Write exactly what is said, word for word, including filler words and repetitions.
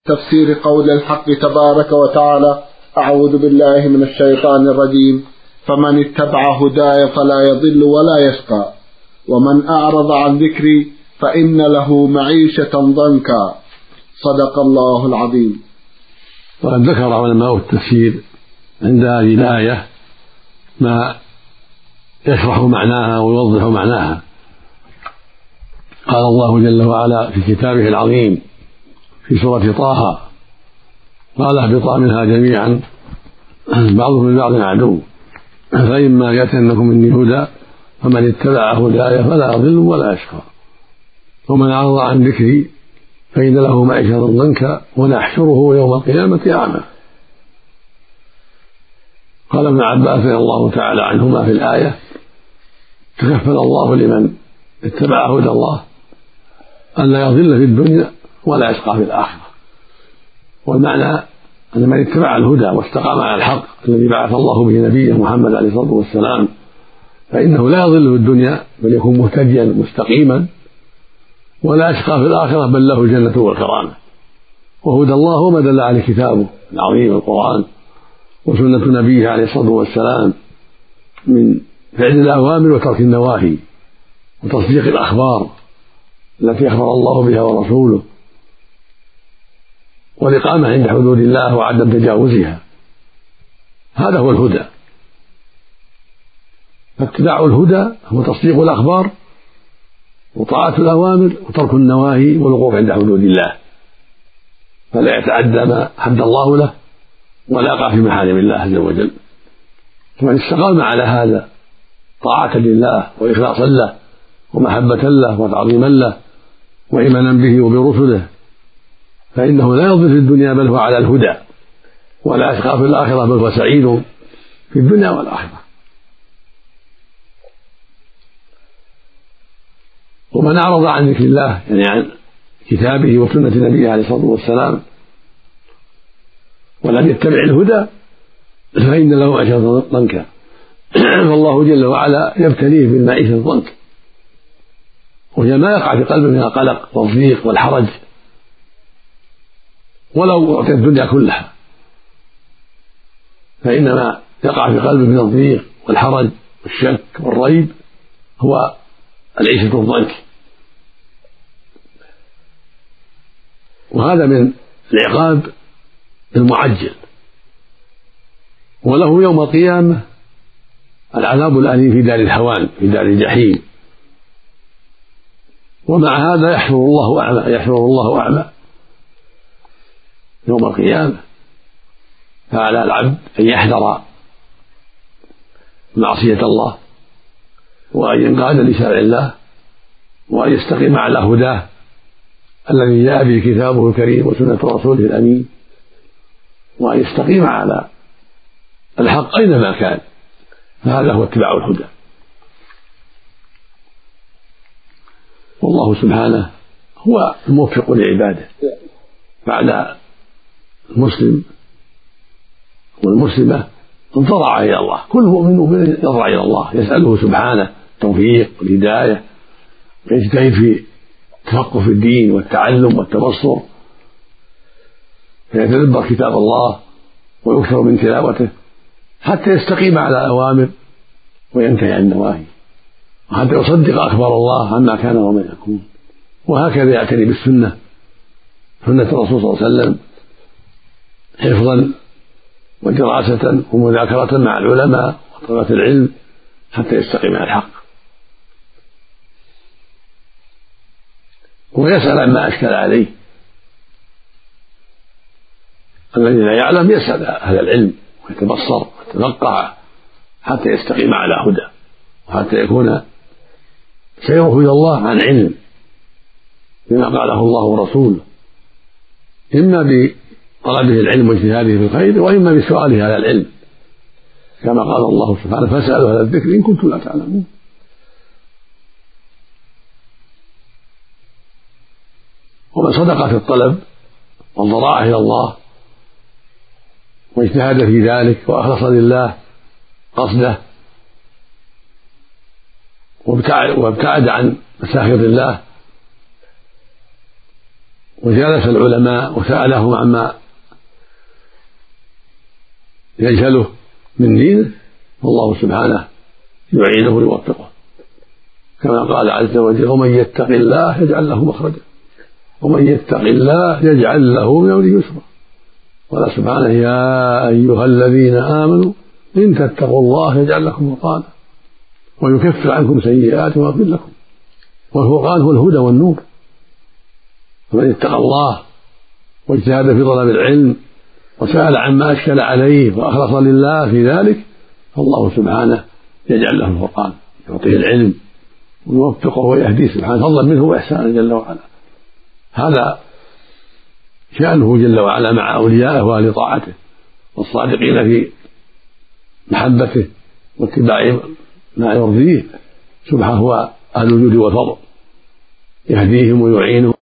تفسير قول الحق تبارك وتعالى: أعوذ بالله من الشيطان الرجيم. فمن اتبع هداي فلا يضل ولا يشقى ومن أعرض عن ذكري فإن له معيشة ضنكا. صدق الله العظيم. وقد ذكر علماء التفسير عند هذه الآية ما يشرح معناها ويوضح معناها. قال الله جل وعلا في كتابه العظيم في سورة طه: قال اهبطا منها جميعا بعضكم لبعض عدو فإما يأتينكم مني هدى فمن اتبع هداي فلا يضل ولا يشقى ومن أعرض عن ذكري فإن له معيشة ضنكا ونحشره يوم القيامة أعمى. قال ابن عباس رضي الله تعالى عنهما في الآية: تكفل الله لمن اتبع هدى الله أن لا يضل في الدنيا ولا يشقى في الآخرة. والمعنى أن من اتبع الهدى واستقام على الحق الذي بعث الله به نبيه محمد عليه الصلاة والسلام فإنه لا يضل في الدنيا بل يكون مهتديا مستقيما ولا يشقى في الآخرة بل له الجنة والكرامة. وهدى الله وما دل عليه كتابه العظيم القرآن وسنة نبيه عليه الصلاة والسلام من فعل الأوامر وترك النواهي وتصديق الأخبار التي أخبر الله بها ورسوله والإقامة عند حدود الله وعدم تجاوزها. هذا هو الهدى. فاتباع الهدى هو تصديق الأخبار وطاعة الأوامر وترك النواهي والوقوف عند حدود الله، فلا يتعدى ما حد الله له ولا يقع في محارم الله عز وجل. ومن استقام على هذا طاعة لله وإخلاصا له ومحبة له وتعظيما له وإيمانا به وبرسله فإنه لا يضل في الدنيا بل هو على الهدى ولا يشقى في الآخرة بل هو سعيد في الدنيا والآخرة. ومن أعرض عن ذكر الله يعني عن كتابه وسنة نبيه عليه الصلاة والسلام ولم يتبع الهدى فإن له معيشة ضنكا. فالله جل وعلا يبتليه بالمعيشة الضنك وهي ما يقع في قلبه من القلق والضيق والحرج ولو أعطي الدنيا كلها، فإنما يقع في قلبه من الضيق والحرج والشك والريب هو العيشة الضنك. وهذا من العقاب المعجل، وله يوم القيامة العذاب الأليم في دار الهوان في دار الجحيم. ومع هذا يحشر الله أعمى يحشر الله أعمى يوم القيامة. فعلى العبد أن يحذر معصية الله وأن ينقاد لشرع الله وأن يستقيم على هداه الذي جاء به كتابه الكريم وسنة رسوله الأمين، وأن يستقيم على الحق أينما كان، فهذا هو اتباع الهدى. والله سبحانه هو الموفق لعباده بعد المسلم والمسلمة انضرع إلى الله. كل مؤمن يضرع إلى الله يسأله سبحانه التوفيق والهداية ويجتهد في التفقه في الدين والتعلم والتبصر فيتدبر كتاب الله ويكثر من تلاوته حتى يستقيم على الأوامر وينتهي عن النواهي وحتى يصدق أخبار الله عما كان وما يكون. وهكذا يعتني بالسنة سنة الرسول صلى الله عليه وسلم حفظا ودراسة ومذاكرة مع العلماء وطلبة العلم حتى يستقيم على الحق ويسأل عما أشكل عليه. الذي لا يعلم يسأل أهل العلم ويتبصر ويتفقه حتى يستقيم على هدى وحتى يكون سيره إلى الله عن علم بما قاله الله ورسوله، إما بطلبه العلم واجتهاده في الخير وإما بسؤاله على العلم كما قال الله سبحانه: فاسألوا أهل الذكر إن كنتم لا تعلمون. ومن صدق في الطلب والضراعة إلى الله واجتهد في ذلك وأخلص لله قصده وابتعد عن مساخط الله وجالس العلماء وسألهم عما يجهله من دينه، والله سبحانه يعينه ويوفقه، كما قال عز وجل: ومن يتق الله يجعل له مخرجا ومن يتق الله يجعل له من أمره يسرا. قال سبحانه: يا أيها الذين آمنوا إن تتقوا الله يجعل لكم فرقانا ويكفر عنكم سيئاتكم ويغفر لكم. والفرقان هو الهدى والنور، فمن اتقى الله واجتهد في طلب العلم وسأل عما أشكل عليه وأخلص لله في ذلك، فالله سبحانه يجعل له الفرقان، يعطيه العلم ويوفقه ويهديه سبحانه فضلا منه وإحسانا جل وعلا. هذا شأنه جل وعلا مع أوليائه وأهل طاعته والصادقين في محبته واتباع ما يرضيه سبحانه، هو أهل الجود والفضل، يهديهم ويعينهم